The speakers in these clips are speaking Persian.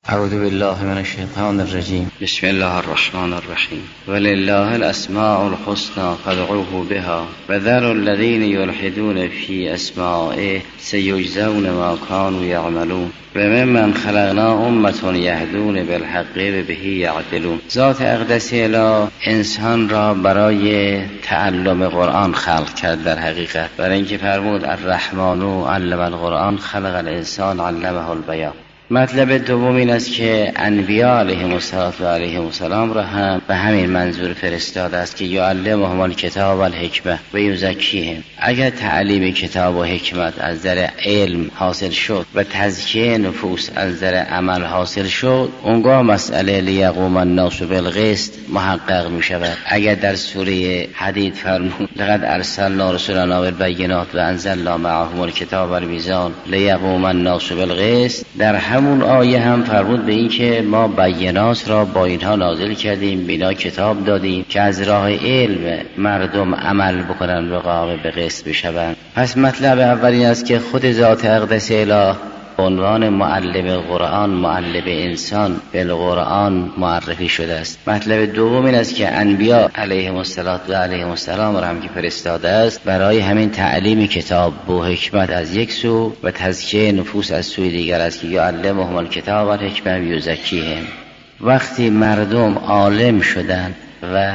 اعوذ بالله من الشیطان الرجیم. بسم الله الرحمن الرحیم. ولله الاسماء الحسنى فادعوه بها وذروا الذین یلحدون فی اسمائه سیجزون ما كانوا یعملون وممن خلقنا امة یهدون بالحق وبه یعدلون. ذات اقدس اله انسان را برای تعلم قرآن خلق کرد. در حقیقت برای اینکه فرمود الرحمن علم القرآن خلق الانسان علمه البیان. مطلب دوم این است که انبیاء علیهم السلام را هم به همین منظور فرستاده است که یعلمهم الکتاب و الحکمه و یزکیهم. اگر تعلیم کتاب و حکمت از در علم حاصل شد و تزکیه نفوس از در عمل حاصل شد، اونگاه مسئله لیقوم الناس بالقسط محقق می شود. اگر در سوره حدید فرمود لقد ارسلنا رسلنا بالبینات و انزلنا معهم الکتاب والمیزان لیقوم الناس بالقسط، در همون آیه هم فرمود به این که ما بینات را با اینها نازل کردیم، بینا کتاب دادیم که از راه علم مردم عمل بکنن و قائم به قسط بشوند. پس مطلب اول این است که خود ذات اقدس اله به عنوان معلم قرآن، معلم انسان بالقرآن معرفی شده است. مطلب دوم این است که انبیاء علیهم السلام را هم که فرستاده است برای همین تعلیم کتاب و حکمت از یک سو و تزکیه نفوس از سوی دیگر است که یعلمهم الکتاب و الحکمه و یزکیهم. وقتی مردم عالم شدند و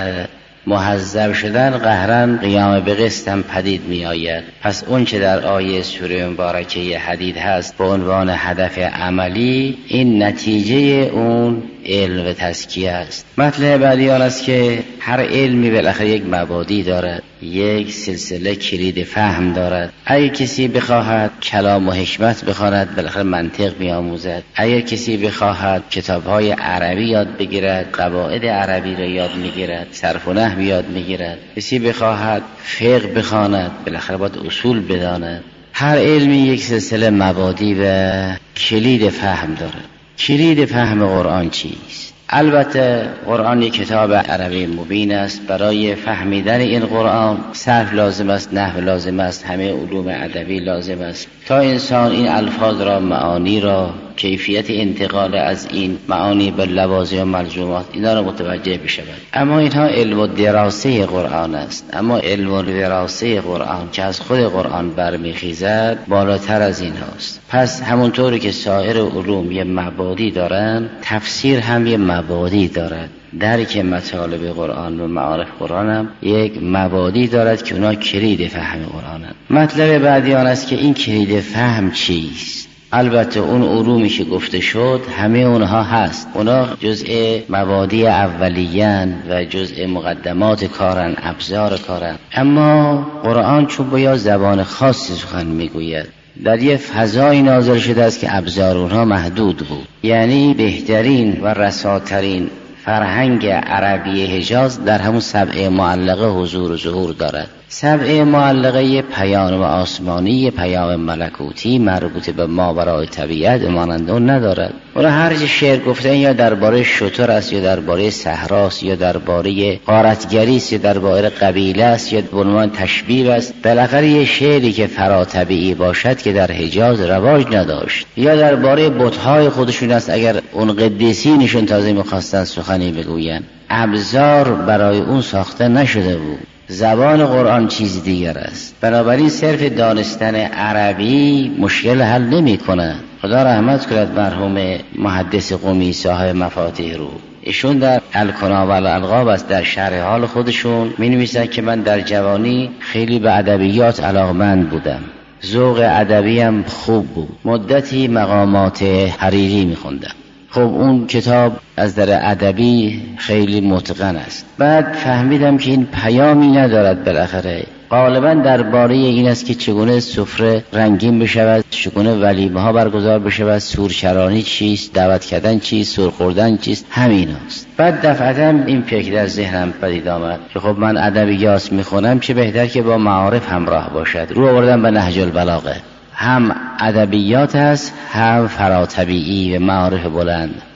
محذب شدن، قهرن قیام به قسط هم پدید می آید. پس اون چه در آیه سوره مبارکه حدید هست به عنوان هدف عملی، این نتیجه اون علم و تزکیه است. مطلب بعدی آن است که هر علمی بالاخره یک مبادی دارد، یک سلسله کلید فهم دارد. اگر کسی بخواهد کلام و حکمت بخواند بالاخره منطق میآموزد. اگر کسی بخواهد کتاب‌های عربی یاد بگیرد، قواعد عربی را یاد میگیرد، صرف و نحو یاد میگیرد. کسی بخواهد فقه بخواند بالاخره باید اصول بداند. هر علمی یک سلسله مبادی و کلید فهم دارد. کلید فهم قرآن چیست؟ البته قرآن یک کتاب عربی مبین است. برای فهمیدن این قرآن صرف لازم است، نحو لازم است، همه علوم ادبی لازم است تا انسان این الفاظ را، معانی را، کیفیت انتقال از این معانی به لوازم و ملزومات اینا را متوجه بشود. اما اینها علم و دراسه قرآن است. اما علم و دراسه قرآن که از خود قرآن برمیخیزد بالاتر از این هاست. پس همونطوری که سایر علوم یه مبادی دارند، تفسیر هم یه مبادی دارد. درک مطالب قرآن و معارف قرآن هم یک مبادی دارد که اونا کلید فهم قرآن هم. مطلب بعدی آن است که این کلید فهم چیست؟ البته اون علومی که گفته شد همه اونها هست، اونا جزء مبادی اولیان و جزء مقدمات کارن، ابزار کارن. اما قرآن چون باید زبان خاصی سخن میگوید، در یه فضایی نازل شده است که ابزار اونها محدود بود. یعنی بهترین و رساترین فرهنگ عربی حجاز در همون سبع معلقه حضور و ظهور دارد. سبع معلقه یه پیام آسمانی، یه پیام ملکوتی مربوط به ماورای طبیعت مانند اون ندارد. اونا هر چه شعر گفتن یا درباره شتر است، یا درباره صحراست، یا درباره غارتگری است، یا درباره قبیله است، یا به عنوان تشبیه است. بالاخره یه شعری که فراتبیعی باشد که در حجاز رواج نداشت، یا درباره بت‌های خودشون است اگر اون قدیسینشون تازه می‌خواستن سخنی بگوین. ابزار برای اون ساخته نشده بود. زبان قرآن چیز دیگر است. بنابراین صرف دانستن عربی مشکل حل نمی کند. خدا رحمت کند مرحوم محدث قمی صاحب مفاتیح روح. ایشون در الکنا و الالقاب است، در شرح حال خودشون می نویسند که من در جوانی خیلی به ادبیات علاقمند بودم، ذوق ادبیم خوب بود، مدتی مقامات حریری می خوندم. خب اون کتاب از در ادبی خیلی متقن است. بعد فهمیدم که این پیامی ندارد. بالاخره غالبا درباره این است که چگونه سفره رنگین بشود، چگونه ولیمه ها برگزار بشود، سورچرانی چیست، دعوت کردن چیست، سور خوردن چیست، همین است. بعد دفعتا این فکر در ذهنم پدید آمد که خب من ادبیات میخونم، چه بهتر که با معارف همراه باشد. رو آوردم به نهج البلاغه، هم ادبیات است هم فراتبیعی و معارف بلند.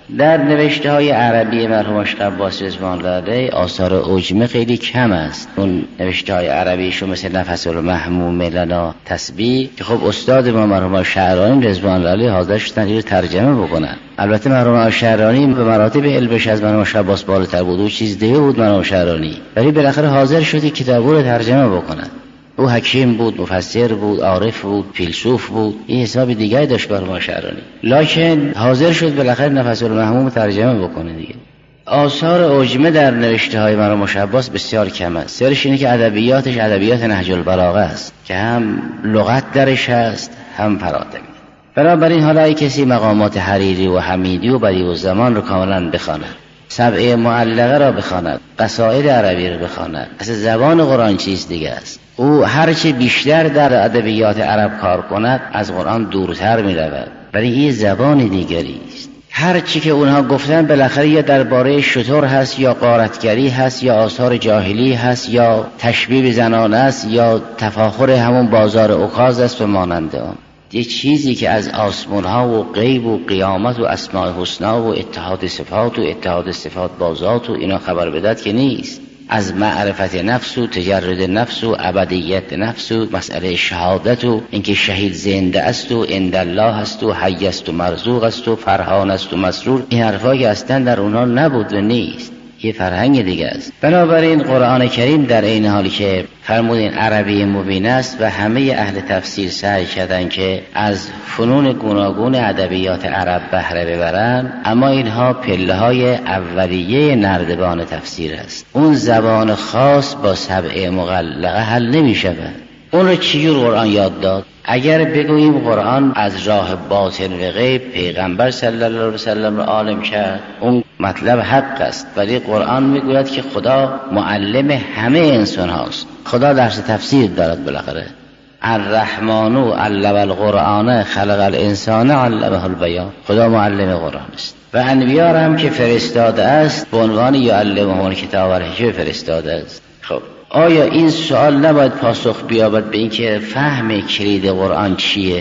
در نوشته های عربی مرحوم شیخ عباسی رضوان الله علیه آثار عجمه خیلی کم است. اون نوشته های عربیشون مثل نفس المحموم لنا تسبیح که خب استاد ما مرحوم شعرانی رضوان الله علیه حاضر شدن اینو ترجمه بکنن. البته مرحوم شعرانی به مراتب علمش از مرحوم شیخ عباس بالاتر بود، او چیز دیگه بود مرحوم شعرانی، ولی بالاخره حاضر شد کتابو رو ترجمه بکنن. او حکیم بود، مفسر بود، عارف بود، فیلسوف بود، این حساب دیگه داشت مرحوم شعرانی، لکن حاضر شد بالاخره نفس المحموم ترجمه بکنه دیگه. آثار عجمه در نوشته های مرحوم شیخ عباس بسیار کم است. سرش اینه که ادبیاتش ادبیات نهج البلاغه است که هم لغت درش هست هم فراتمی. بنابراین حالا ای کسی مقامات حریری و حمیدی و بدیع الزمان رو کاملا بخواند، سبعه معلقه را بخواند، قصائد عربی را بخواند، اصلا زبان قرآن چیز دیگه است. او هرچه بیشتر در ادبیات عرب کار کند از قرآن دورتر می رود، ولی این زبان دیگری است. هرچی که اونها گفتن بالاخره یا درباره شتر هست یا غارتگری هست یا آثار جاهلی هست یا تشبیه زنان است یا تفاخر همون بازار عکاظ است و مانند آن. یه چیزی که از آسمان‌ها و غیب و قیامت و اسماء حسنا و اتحاد صفات و اتحاد صفات با ذات و اینا خبر بدهد که نیست. از معرفت نفس و تجرد نفس و ابدیت نفس و مسئله شهادت و اینکه شهید زنده است و عند الله است و حی است و مرزوق است و فرحان است و مسرور، این حرفایی که اصلا در اونها نبود و نیست، یه فرهنگ دیگه است. بنابراین قرآن کریم در این حالی که فرمودین عربی مبین است و همه اهل تفسیر سعی کردن که از فنون گوناگون ادبیات عرب بهره ببرن، اما اینها پله‌های اولیه نردبان تفسیر است. اون زبان خاص با سبع مغلقه حل نمی‌شود. اون رو چجور قرآن یاد داد؟ اگر بگوییم قرآن از راه باطن و غیب پیغمبر صلی الله علیه و سلم را عالم کرد، اون مطلب حق است، ولی قرآن میگوید که خدا معلم همه انسان هاست. خدا درس تفسیر دارد بالاخره. الرحمن علم القرآن خلق الانسان علمه البیان. خدا معلم قرآن است و انبیا هم که فرستاده است به عنوان یعلمهم الکتاب و الحکمة فرستاده است. خب آیا این سوال نباید پاسخ بیابد به اینکه فهم کلید قرآن چیه؟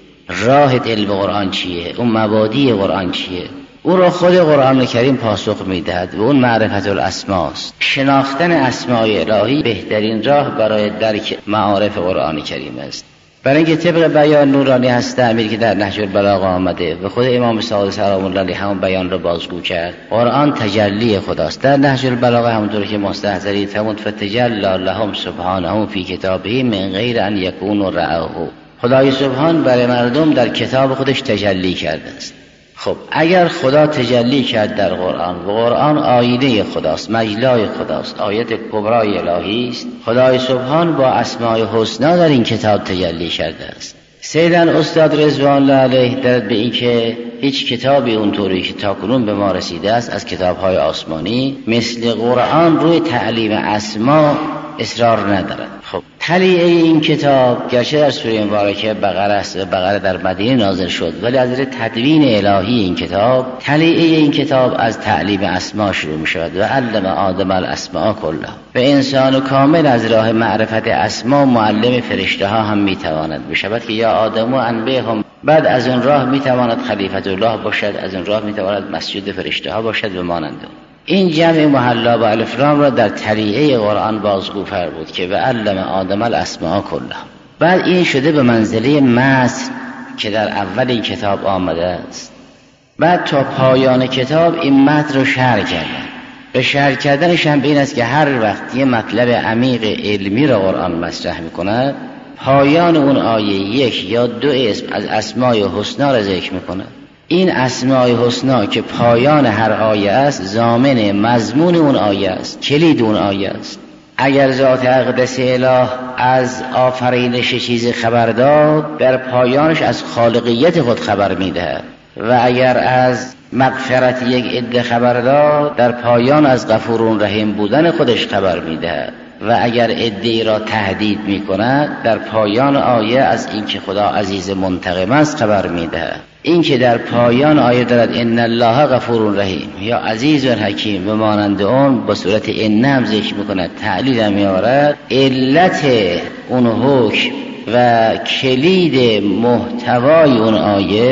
راه علم قرآن چیه؟ اون مبادی قرآن چیه؟ اون را خود قرآن کریم پاسخ میدهد و اون معرفت الاسماست. شناختن اسماء الهی بهترین راه برای درک معارف قرآن کریم است. برای اینکه طبق بیان نورانی هست امیر که در نهج البلاغه آمده و خود امام صادق سلام الله علیه همون بیان رو بازگو کرد، قرآن تجلی خداست. در نهج البلاغه همونطور که مستحضری فرمود فتجلی لهم سبحانه فی کتابه من غیر ان یکونوا رأوه. خدای سبحان برای مردم در کتاب خودش تجلی کرده است. خب اگر خدا تجلی کرد در قرآن و قرآن آینه خداست، مجلای خداست، آیت کبرای الهی است، خدای سبحان با اسماء حسنا در این کتاب تجلی کرده است. سیدن استاد رضوان الله علیه دارد به این که هیچ کتابی اونطوری که تاکنون به ما رسیده است از کتاب‌های آسمانی مثل قرآن روی تعلیم اسما اصرار ندارد. خب تلیعه این کتاب گرچه در سوره مبارکه بقره است و بقره در مدینه نازل شد، ولی از تدوین الهی این کتاب، تلیعه این کتاب از تعلیم اسما شروع می شود و علم آدم الاسماء کلها. و انسان کامل از راه معرفت اسما معلم فرشته ها هم می تواند بشود که یا آدم و انبئهم. بعد از اون راه می تواند خلیفت الله باشد، از اون راه می تواند مسجد فرشته ها باشد و مانند. این جمع محلا با الف لام را در تلیعه قرآن بازگو فرمود که به علم آدم الاسماء کلها. بعد این شده به منزله متن که در اول این کتاب آمده است. بعد تا پایان کتاب این متن رو شرح کردن. به شرح کردنش هم این است که هر وقت یه مطلب عمیق علمی را قرآن مطرح می‌کند، پایان اون آیه یک یا دو اسم از اسماء حسنا را ذکر می‌کند. این اسماء حسنا که پایان هر آیه است ضامن مضمون اون آیه است، کلید اون آیه است. اگر ذات اقدس اله از آفرینش چیز خبر داد، در پایانش از خالقیت خود خبر میدهد و اگر از مغفرت یک عده خبر داد، در پایان از غفور رحیم بودن خودش خبر میدهد و اگر عده‌ای را تهدید میکند، در پایان آیه از اینکه خدا عزیز منتقم است خبر میدهد. این که در پایان آیه دارد ان الله غفور رحیم یا عزیز و حکیم به مانند اون با صورت ان هم ذکر میکند، تعلیل هم میارد، علت اون حکم و کلید محتوای اون آیه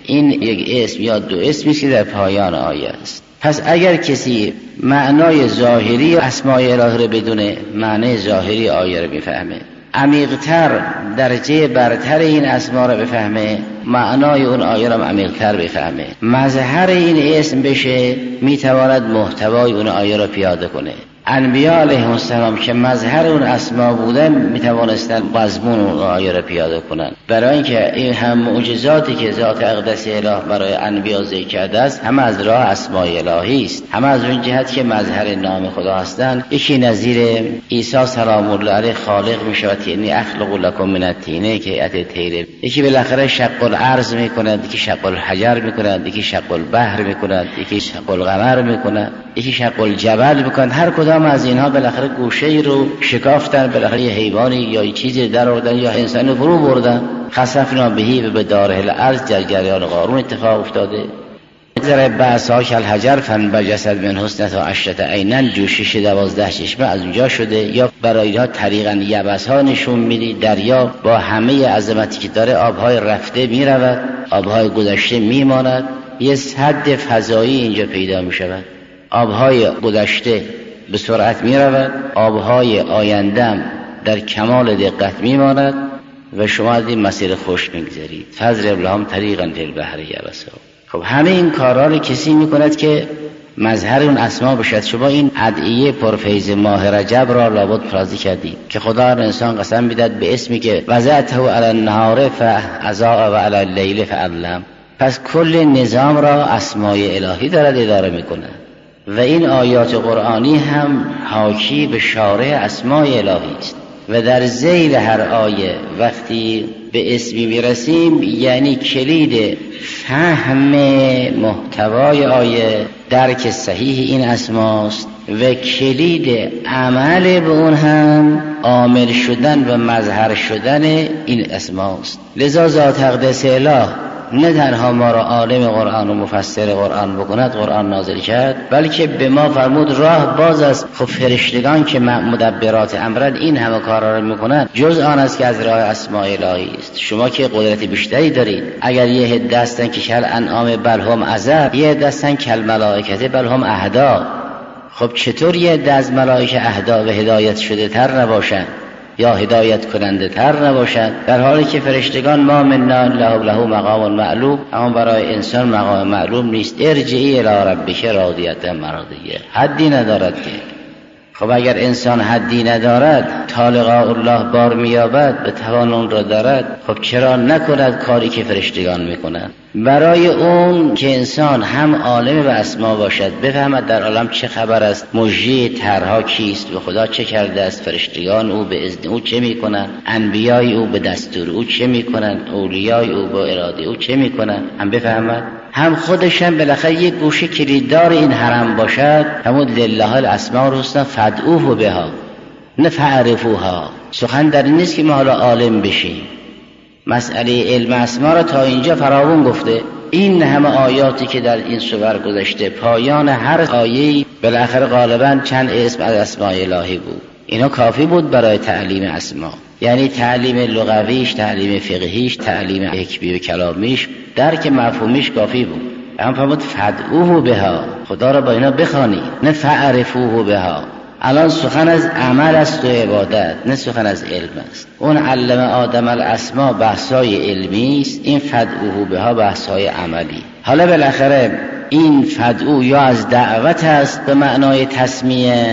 این یک اسم یا دو اسمی که در پایان آیه است. پس اگر کسی معنای ظاهری اسماء الهی رو بدونه، معنای ظاهری آیه رو بفهمه، عمیق‌تر درجه برتر این اسما رو بفهمه، معنای اون آیه رو عمیق‌تر بفهمه، مظهر این اسم بشه، میتواند محتوای اون آیه رو پیاده کنه. انبیاء علیهم السلام که مظهر اون اسما بودن میتوانستن مضمون اون آیه رو پیاده کنن، برای اینکه این هم معجزاتی که ذات اقدس اله برای انبیاء ذکر کرده است همه از راه اسماء الهی است، همه از اون جهت که مظهر نام خدا هستند. یکی نظیر عیسی سلام الله علیه خالق میشود، یعنی اخلق لکم من الطین که ات طیر، یکی بالاخره شق الارض میکند، یکی شق الحجر میکند، یکی شق البحر میکند، یکی شق القمر میکند، یکی شق الجبل میکند. هر کدام از اینها بالاخره گوشه‌ای رو شکافتن، بالاخره یه حیوانی یا یه چیزی در آوردن یا انسانی فرو بردن. خسفنا بهی و به داره الارض، در جریان قارون اتفاق افتاده. در بعثا کالحجر فانبجست من حسنة عشرة عینا، جوشش 12 چشمه از اونجا شده. یا برای اینها طریقا یبس ها نشون میدی، دریا با همه عظمتی که داره آبهای رفته میرود، آبهای گذشته میماند، یه سد فضایی اینجا پیدا میشود، آبهای گذشته به سرعت می رود، آبهای آیندم در کمال دقت می ماند و شما از این مسیر خوش می گذارید. فضرب لهم طریقا فی البحر یبسا. خب همه این کارها رو کسی می کند که مظهر اون اسما باشد. شما این ادعیه پرفیض ماه رجب را لابد فرازی کردید که خدا انسان قسم میداد به اسمی که وضعته علی النهار فاضاء و علی اللیل فاظلم. پس کل نظام را اسماء الهی دارد اداره می کند و این آیات قرآنی هم حاکی به شارع اسماء الهی است. و در ذیل هر آیه وقتی به اسمی میرسیم یعنی کلید فهم محتوای آیه درک صحیح این اسماست و کلید عمل به اون هم عامل شدن و مظهر شدن این اسماست. لذا ذات اقدس اله نه تنها ما را عالم قرآن و مفسر قرآن بکند، قرآن نازل کرد، بلکه به ما فرمود راه باز است. خب فرشتگان که مدبرات امرن این همه کارا را میکنند، جز آن است که از راه اسماء الهی است. شما که قدرت بیشتری دارید، اگر یه عده هستن که کل انعام بل هم عذب، یه عده هستن کل ملائکه بل هم اهدا. خب چطور یه عده از ملائکه اهدا و هدایت شده تر نباشند یا هدایت کننده تر نباشد، در حالی که فرشتگان ما مننا له مقام معلوم، اما برای انسان مقام معلوم نیست. ارجعی الی ربک راضیة مرضیة، حدی ندارد که. خب اگر انسان حدی ندارد، تا لقاء الله بار میابد، به توان اون را دارد، خب چرا نکند کاری که فرشتگان میکنند؟ برای اون که انسان هم عالم به اسما باشد، بفهمد در عالم چه خبر است، مجری طرها کیست و خدا چه کرده است، فرشتگان او به اذن او چه میکنند، انبیای او به دستور او چه میکنند، اولیای او با اراده او چه میکنند، هم بفهمد. هم خودشم بالاخره یک گوشه کلیددار این حرم باشد، همون لله الاسماء الحسنی فادعوه بها نه فعرفوها. سخن در این نیست که ما حالا عالم بشیم، مسئله علم اسما را تا اینجا فراوان گفته. این همه آیاتی که در این سور گذشته، پایان هر آیه‌ای بالاخره غالبا چند اسم از اسماء الهی بود. اینا کافی بود برای تعلیم اسما، یعنی تعلیم لغویش، تعلیم فقهیش، تعلیم حکمی و کلامیش، درک مفهومیش کافی بود. اما فرمود فدعوه بها، خدا را با اینا بخوانی، نه فعرفوه بها. الان سخن از عمل است و عبادت، نه سخن از علم است. اون علم آدم الاسما بحثای علمی است، این فدعوه بها بحثای عملی. حالا بالاخره این فدعو یا از دعوت است به معنای تسمیه،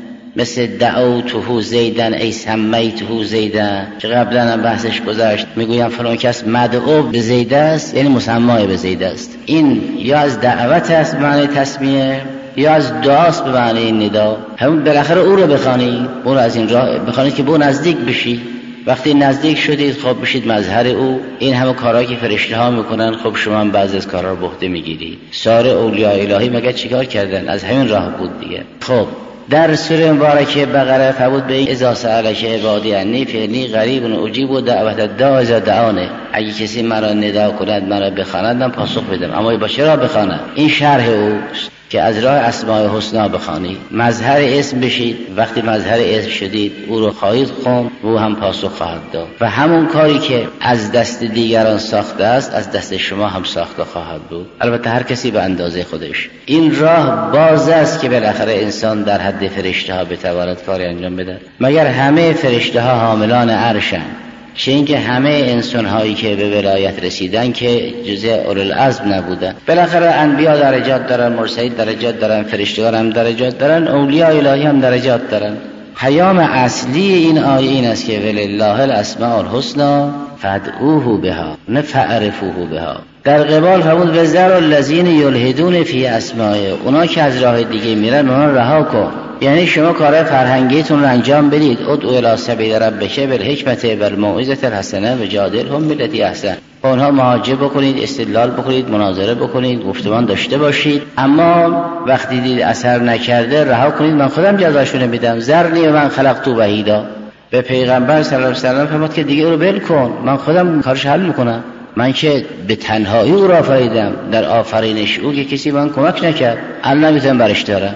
مثل دعوته زیدن ای سمیته زیدن که قبلا هم بحثش گذشت، میگویم فلان کس مدعو به زید است، یعنی مسمای به زید است. این یا از دعوت است به معنای تسمیه یا از دعاست به معنای ندا. همون بالاخره او رو بخوانید، اون رو از این راه بخوانید که به اون نزدیک بشید. وقتی نزدیک شدید خب بشید مظهر او. این همه کارهایی که فرشته ها میکنن، خب شما هم بعضی از کارها رو به عهده میگیرید. سایر اولیاء الهی مگر چیکار کردن؟ از همین راه بود دیگه. خب در سوره مبارکه بقره فرمود به اذا سألک عبادی انی فانی قریب اجیب دعوت الداع اذا دعانه. اگه کسی مرا ندا کند، مرا بخواند، من پاسخ بدم. اما با چرا بخواند؟ این شرح اوست. که از راه اسماء الحسنا بخوانید، مظهر اسم بشید. وقتی مظهر اسم شدید او رو خواهید خوند و او هم پاسخ خواهد داد و همون کاری که از دست دیگران ساخته است از دست شما هم ساخته خواهد بود، البته هر کسی به اندازه خودش. این راه باز است که بالاخره انسان در حد فرشته ها بتواند کاری انجام بده. مگر همه فرشته ها حاملان عرشند؟ چه اینکه همه انسان هایی که به ولایت رسیدن که جزء اولوالعزم نبودن. بالاخره انبیا درجات دارن، مرسلین درجات دارن، فرشتگان هم درجات دارن، اولیاء الهی هم درجات دارن. پیام اصلی این آیه این است که ولله الاسماء الحسنا فادعوه بها نه فعرفوه بها. در قبال فرمود وذر الذین یلحدون فی اسمائه، اونا که از راه دیگه میرن اونا رها کن. یعنی شما کار فرهنگیتون رو انجام بدید. ادعو الی سبیل ربک بالحکمت والموعظة الحسنه وجادلهم بالتی احسن. با اونها محاجه بکنید، استدلال بکنید، مناظره بکنید، گفتمان داشته باشید، اما وقتی دید اثر نکرده رها کنید، من خودم جزاشون میدم. ذرنی و من خلقت وحیدا. به پیغمبر صلی الله علیه و سلم فرمود که دیگه او رو ول کن، من خودم کارش حل میکنم. من که به تنهایی او را آفریدم، در آفرینش او که کسی من کمک نکرد، الان نمیتونم برش دارم.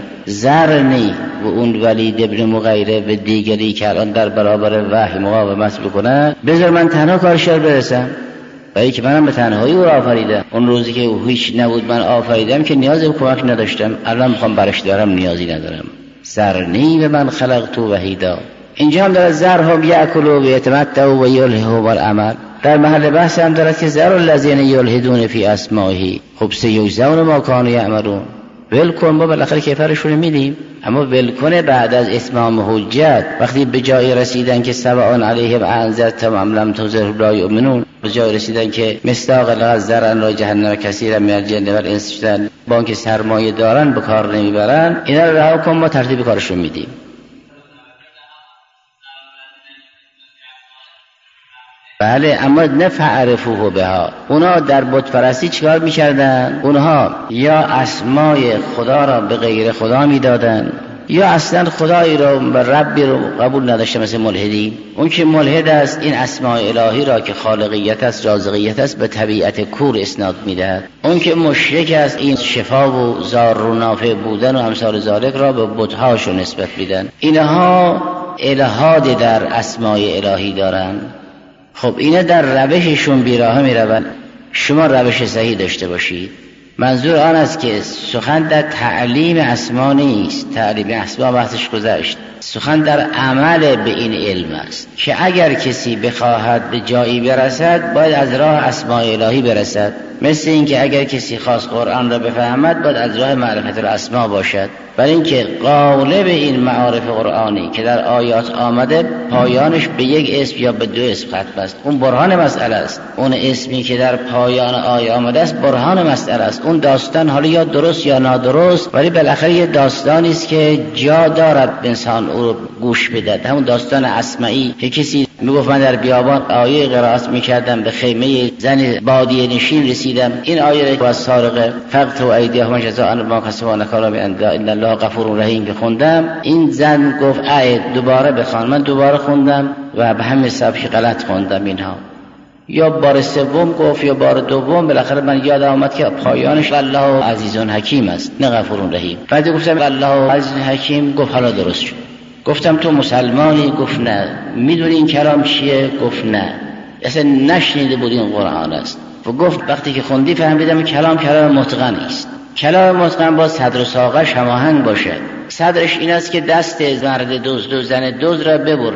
ذرنی و اون ولید ابن مغیره و دیگری که الان در برابر وحی مقاومت بکنه، بذار من تنها کارش رو برسم، برای که منم به تنهایی او را آفریدم. اون روزی که او هیچ نبود من آفریدم که نیاز به کمک نداشتم، الان میخوام برش دارم، نیازی ندارم. ذرنی و من خلقت وحیدا. اینجا هم داره ذرهم یأکلوا و یتمتعوا و یلههم الامل. در محل بحث هم دارد که ذر الذین یلحدون فی اسمائه، خب سیجزون ما کانوا یعملون. ولکن ما بالاخره کیفرشون میدیم، اما ولکن بعد از اتمام حجت وقتی به جای رسیدن که سواء علیهم انذرتهم ام لم تنذرهم لا یؤمنون، به جای رسیدن که مصداق لغزرن را جهنم کثیرا من الجن والانس شدن، بانک سرمایه دارن به کار نمیبرن، اینا رو رها کن، ما ترتیب کارشون میدیم. بله، اما نفعرفوه بها. اونا در بت پرستی چیکار میکردن؟ اونها یا اسمای خدا را به غیر خدا میدادن، یا اصلا خدایی را و ربی رو قبول نداشته، مثل ملحدی. اون که ملحد است این اسماء الهی را که خالقیت است، رازقیت است، به طبیعت کور اسناد میدهد. اون که مشرک است این شفا و ضار و نافع بودن و امثال ذالک را به بت‌هاشون نسبت میدن. اینها الحاد در اسماء الهی دارن. خب اینا در روششون بیراه میروند. شما روش صحیح داشته باشید. منظور آن است که سخن در تعلیم اسما نیست، تعلیم اسما بحثش گذشت، سخن در عمل به این علم است که اگر کسی بخواهد به جایی برسد باید از راه اسماء الهی برسد. مثل این که اگر کسی خواست قرآن را بفهمد باید از راه معرفت الاسما باشد. برای اینکه غالب این معارف قرآنی که در آیات آمده پایانش به یک اسم یا به دو اسم ختم است، اون برهان مسئله است. اون اسمی که در پایان آیه آمده است برهان مسئله است. اون داستان حالا یا درست یا نادرست، ولی بالاخره یه داستانی است که جا دارد انسان او رو گوش بدهد. همون داستان اسمعی که کسی میگفت من در بیابان آیه قرائت میکردم، به خیمه زن بادیه نشین رسیدم، این آیه رو از سارقه فقط و ایدیهم جزاء ما کسبوا نکالا من ان الله غفور رحیم که خوندم، این زن گفت دوباره بخوان. من دوباره خوندم و به همین سبک غلط خوندم. اینها یا بار سوم گفت یا بار دوم، بالاخره من یاد آمد که پایانش الله عزیز حکیم است نه غفور رحیم. بعد گفتم الله عزیز حکیم، گفت حالا درست شد. گفتم تو مسلمانی؟ گفت نه. میدونی این کلام چیه؟ گفت نه، اصلا نشنیده بود این قرآن است. و گفت وقتی که خوندی فهمیدم کلام متقن است. کلام متقن با صدر و ساقش هماهنگ باشه. صدرش این است که دست مرد دزد و زن دزد را ببری،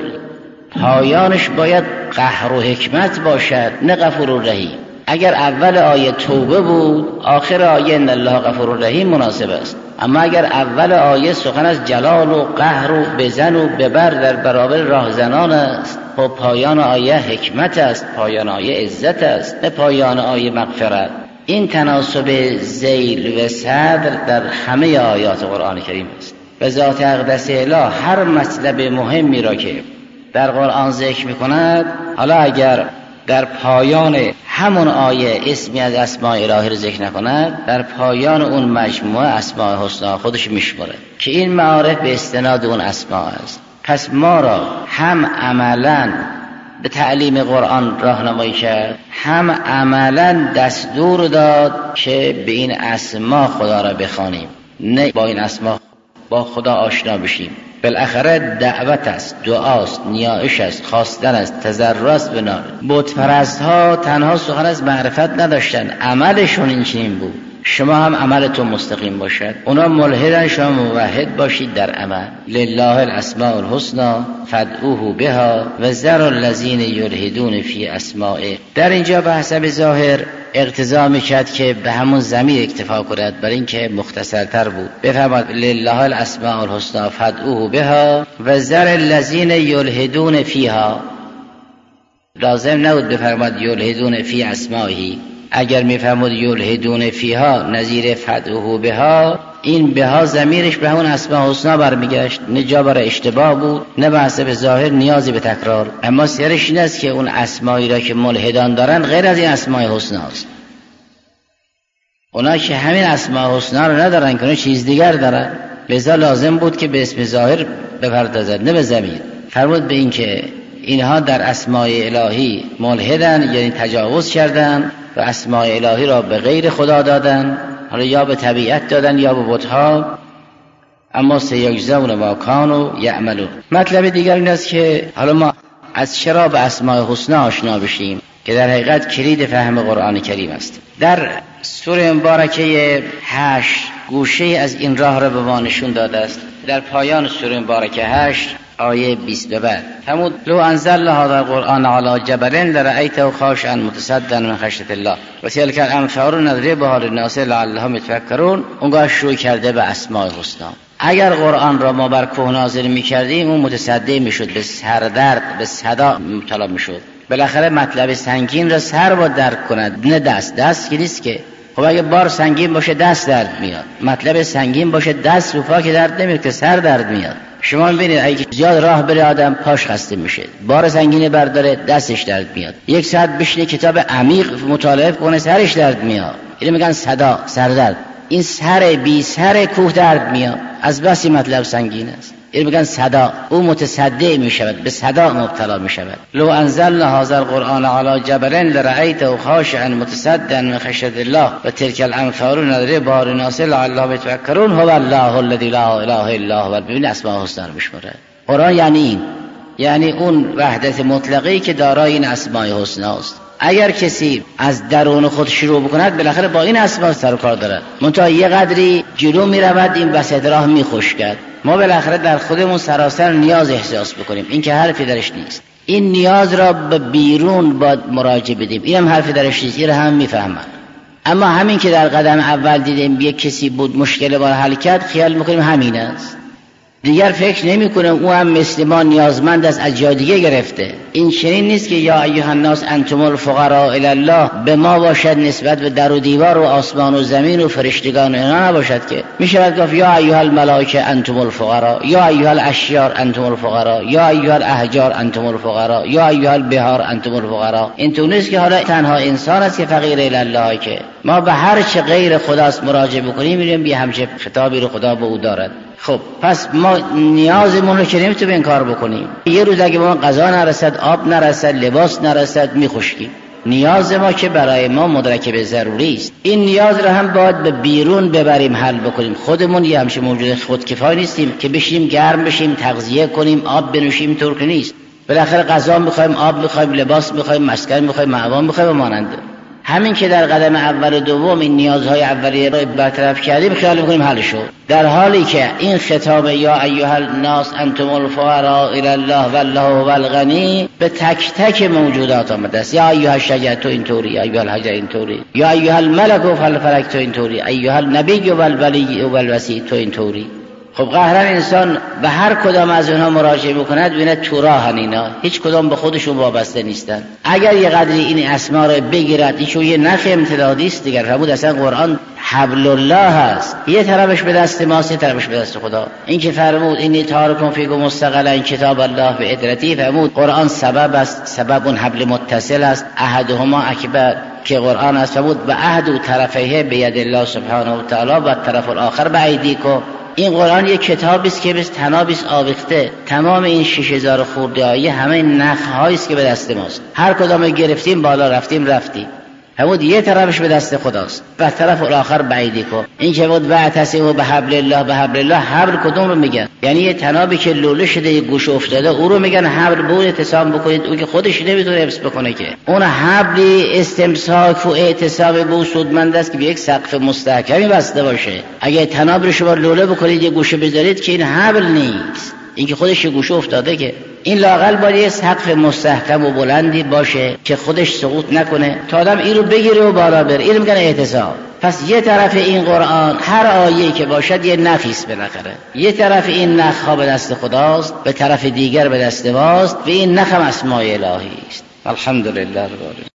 پایانش باید قهر و حکمت باشد نه غفور رحیم. اگر اول آیه توبه بود، آخر آیه ان الله غفور رحیم مناسب است. اما اگر اول آیه سخن از جلال و قهر و بزن و ببر در برابر راهزنان است، و پایان آیه حکمت است، پایان آیه عزت است نه پایان آیه مغفرت. این تناسب ذیل و صدر در همه آیات قرآن کریم است. به ذات اقدس اله هر مطلب مهمی را که در قرآن ذکر می‌کند، حالا اگر در پایان همون آیه اسمی از اسماء الهی رو ذکر نکند، در پایان اون مجموعه اسماء حسنا خودش میشماره که این معارف به استناد اون اسماء است. پس ما را هم عملاً به تعلیم قرآن راهنمایی کرد، هم عملاً دستور داد که به این اسما خدا را بخوانیم. نه با این اسما با خدا آشنا بشیم. بالاخره دعوت است، دعاست، نیایش است، خواستن است، تضرع است. بنا بت پرست ها تنها سخن از معرفت نداشتن، عملشون این چنین بود. شما هم عملتون مستقیم باشد. اونا ملحدن، شما موحد باشید در عمل. لله الاسماء الحسنى فادعوه بها و ذروا الذین یلحدون فی اسمائه. در اینجا به حسب ظاهر اقتضا میکرد که به همون ضمیر اکتفا کند، برای اینکه مختصرتر بود. بفرماد لله الاسماء الحسنى فادعوه بها و ذروا الذین یلحدون فیها. لازم نبود بفرماد یلحدون فی اسمائه. اگر میفرمود یلحدون فیها نظیر فادعوه بها، این بها ضمیرش به همون اسماء حسنا برمیگشت، نه جا برای اشتباه بود نه به حسب ظاهر نیازی به تکرار. اما سیرش این است که اون اسمایی را که ملحدان دارن غیر از این اسماء حسنا است. اونا که همین اسماء حسنا رو ندارن، که چیز دیگر دارن، لذا لازم بود که به اسم ظاهر بپردازد نه به ضمیر. فرمود به این که اینها در اسماء الهی ملحدن، یعنی تجاوز کردن و اسماء الهی را به غیر خدا دادن، حالا یا به طبیعت دادن یا به بت‌ها. اما سیجزون ما کانوا یعملون. مطلب دیگر این است که حالا ما از چرا به اسماء حسنا آشنا بشیم که در حقیقت کلید فهم قرآن کریم است. در سوره مبارکه 8 گوشه از این راه را به ما نشون داده است. در پایان سوره مبارکه 8 آیه 20 به بعد فرمود لو انزلنا هذا القرآن على جبل لرأيته خاشعا متصدعا من خشیة الله و تلک الامثال نضربها للناس لعلهم یتفکرون. اونگاه شروع کرده به اسماء حسنا. اگر قرآن را ما بر کوه نازل می‌کردیم اون متصدع میشد، به سردرد، به صدا مبتلا میشد. بالاخره مطلب سنگین را سر با درک کند، نه دست که نیست که. خب اگه بار سنگین باشه دست درد میاد، مطلب سنگین باشه دست و پا که درد نمیاد که سر درد میاد. شما میبینید اگه زیاد راه بره آدم پاش خسته میشه، بار سنگین برداره دستش درد میاد. 1 ساعت بشینه کتاب عمیق مطالعه کنه سرش درد میاد. اینو میگن صدا، سردرد. این سر بی سر کوه درد میاد از بسی مطلب سنگین است. این میگن صدا، او متصدع میشود، به صدا مبتلا میشود. لو انزلنا هذا القرآن على جبل لرأيته خاشعا متصدعا من خشیة الله و تلک الامثال نضربها للناس لعلهم یتفکرون هو الله الذی لا اله الا هو. ببین اسماء حسنا رو میشمره قرآن. یعنی این، یعنی اون وحدت مطلقی که دارای این اسماء حسنا است. اگر کسی از درون خود شروع بکند بالاخره با این اسماء سر و کار دارد، منتها یه قدری جلو میرود این وسط راه میخشکد. ما بالاخره در خودمون سراسر نیاز احساس بکنیم، این که حرفی درش نیست. این نیاز را به بیرون باید مراجعه بدیم، این هم حرفی درش نیست، این هم میفهمن. اما همین که در قدم اول دیدیم یک کسی بود مشکل با حل کرد، خیال میکنیم همین است، دیگر فکر نمی کنم او هم مثل ما نیازمند از جای دیگه گرفته. این چنین نیست که یا ایها الناس انتم الفقراء الی الله به ما باشد نسبت به در و دیوار و آسمان و زمین و فرشتگان و اینا نباشد، که می شود گفت یا ایها الملائکه انتم الفقراء، یا ایها الاشجار انتم الفقراء، یا ایها الاحجار انتم الفقراء، یا ایها البحار انتم الفقراء. این تو نیست که حالا تنها انسان است که فقیر الی الله، که ما به هر چه غیر خداست مراجعه بکنیم میریم بی همچه خطابی رو خدا به او دارد. خب پس ما نیازمون رو که نمیتونیم این کار بکنیم. یه روز اگه ما غذا نرسد، آب نرسد، لباس نرسد، میخشکیم. نیاز ما که برای ما مدرک به ضروری است، این نیاز رو هم باید به بیرون ببریم حل بکنیم. خودمون یه همچه موجود خودکفای نیستیم که بشیم گرم بشیم تغذیه کنیم آب بنوشیم، طور که نیست. بالاخره غذا میخوایم، آب میخوایم، لباس میخوایم، مسکن میخوایم، مأوا میخوایم و مانند. همین که در قدم اول و دوم این نیازهای اولیه را برطرف کردیم خیال میکنیم حل شد، در حالی که این خطاب یا ایها الناس انتم الفقراء الی الله والله هو الغنی به تک تک موجودات آمده است. یا ایها الشجر تو اینطوری، یا ایها الحجر اینطوری، یا ایها الملک و الفلک تو اینطوری، ایها النبی و الولی و الوصی تو اینطوری. خب قهرن انسان به هر کدام از اونها مراجعه میکند ببینه تو راهن، اینا هیچ کدام به خودشون وابسته نیستن. اگر یه قدری این اسما رو بگیرد، ایشون یه نخ امتدادی است دیگر. فرمود اصلا قرآن حبل الله است، یه طرفش به دست ماست یه طرفش به دست خدا. این که فرمود اینی تارکم فیکم مستقلا این کتاب الله به ادرتی، فرمود قرآن سبب است، سبب اون حبل متصل است، احدهما اکبر که قرآن است. فرمود به عهد و طرفه بید الله سبحانه و تعالی و طرف الاخر به ایدیکم. این قرآن یک کتابی است که مثل طنابی است آویخته، تمام این 6000 خورده آیه همه نخهایی است که به دست ماست، هر کدام گرفتیم بالا رفتیم. همون یه طرفش به دست خداست و طرف الاخر بعیدی کن. این که بود واعتصموا بحبل الله، حبل کدوم رو میگن؟ یعنی یه تنابی که لوله شده یه گوشه افتاده او رو میگن حبل، به اون اعتصام بکنید. اون که خودش نمیتونه حفظ بکنه که اون حبلی استمساک و اعتصام به او سودمند است که به یک سقف مستحکمی بسته باشه. اگه تناب رو شما لوله بکنید یه گوشه بذارید که این حبل نیست، این که خودش یه گوشه افتاده که این لااقل باید یه سقف مستحکم و بلندی باشه که خودش سقوط نکنه تا آدم این رو بگیره و بالا بره. اینو میگن اعتصام. پس یه طرف این قرآن هر آیه‌ای که باشد یه نفیس بالاخره، یه طرف این نخها به دست خداست، به طرف دیگر به دست ماست و این نخ هم اسماء الهی است. الحمدلله رب العالمین.